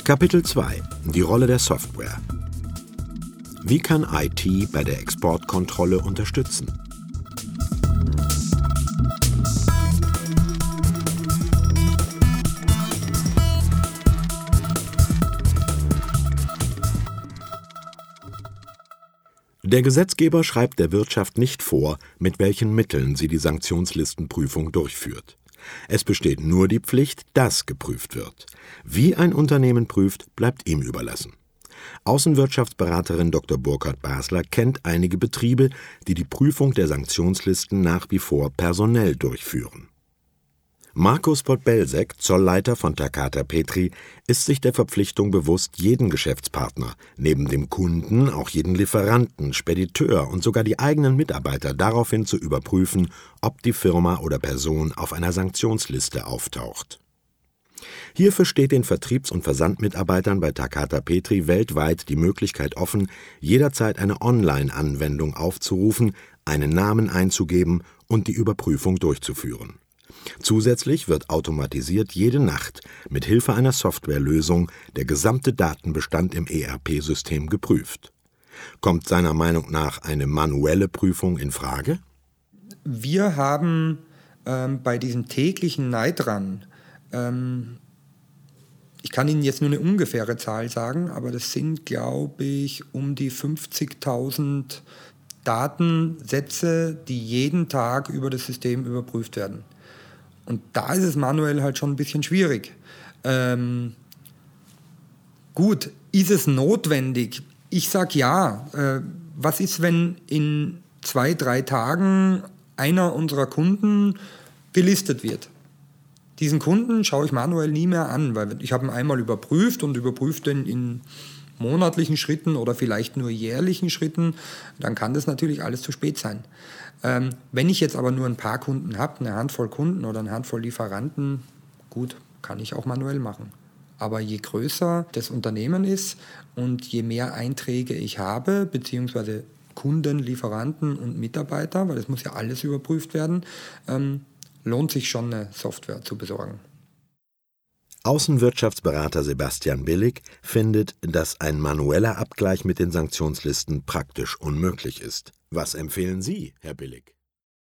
Kapitel 2 – Die Rolle der Software. Wie kann IT bei der Exportkontrolle unterstützen? Der Gesetzgeber schreibt der Wirtschaft nicht vor, mit welchen Mitteln sie die Sanktionslistenprüfung durchführt. Es besteht nur die Pflicht, dass geprüft wird. Wie ein Unternehmen prüft, bleibt ihm überlassen. Außenwirtschaftsberaterin Dr. Burkhard Basler kennt einige Betriebe, die die Prüfung der Sanktionslisten nach wie vor personell durchführen. Markus Podbelzek, Zollleiter von Takata Petri, ist sich der Verpflichtung bewusst, jeden Geschäftspartner, neben dem Kunden auch jeden Lieferanten, Spediteur und sogar die eigenen Mitarbeiter daraufhin zu überprüfen, ob die Firma oder Person auf einer Sanktionsliste auftaucht. Hierfür steht den Vertriebs- und Versandmitarbeitern bei Takata Petri weltweit die Möglichkeit offen, jederzeit eine Online-Anwendung aufzurufen, einen Namen einzugeben und die Überprüfung durchzuführen. Zusätzlich wird automatisiert jede Nacht mit Hilfe einer Softwarelösung der gesamte Datenbestand im ERP-System geprüft. Kommt seiner Meinung nach eine manuelle Prüfung in Frage? Wir haben bei diesem täglichen Night-Run, ich kann Ihnen jetzt nur eine ungefähre Zahl sagen, aber das sind, glaube ich, um die 50.000 Datensätze, die jeden Tag über das System überprüft werden. Und da ist es manuell halt schon ein bisschen schwierig. Gut, ist es notwendig? Ich sage ja. Was ist, wenn in 2-3 Tagen einer unserer Kunden gelistet wird? Diesen Kunden schaue ich manuell nie mehr an, weil ich habe ihn einmal überprüft und überprüfe den in monatlichen Schritten oder vielleicht nur jährlichen Schritten, dann kann das natürlich alles zu spät sein. Wenn ich jetzt aber nur ein paar Kunden habe, eine Handvoll Kunden oder eine Handvoll Lieferanten, gut, kann ich auch manuell machen. Aber je größer das Unternehmen ist und je mehr Einträge ich habe, beziehungsweise Kunden, Lieferanten und Mitarbeiter, weil das muss ja alles überprüft werden, lohnt sich schon eine Software zu besorgen. Außenwirtschaftsberater Sebastian Billig findet, dass ein manueller Abgleich mit den Sanktionslisten praktisch unmöglich ist. Was empfehlen Sie, Herr Billig?